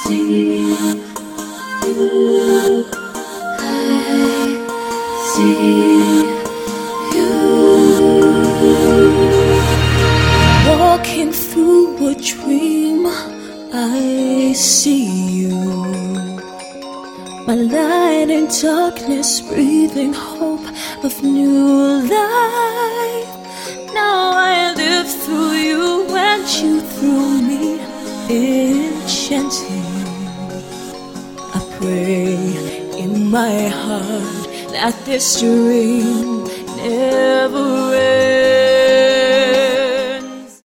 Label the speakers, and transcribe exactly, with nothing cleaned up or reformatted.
Speaker 1: Walking through a dream, I see you. My light in darkness, breathing hope of new life. Now I live through you and you through me, enchanting. I pray in my heart that this dream never ends.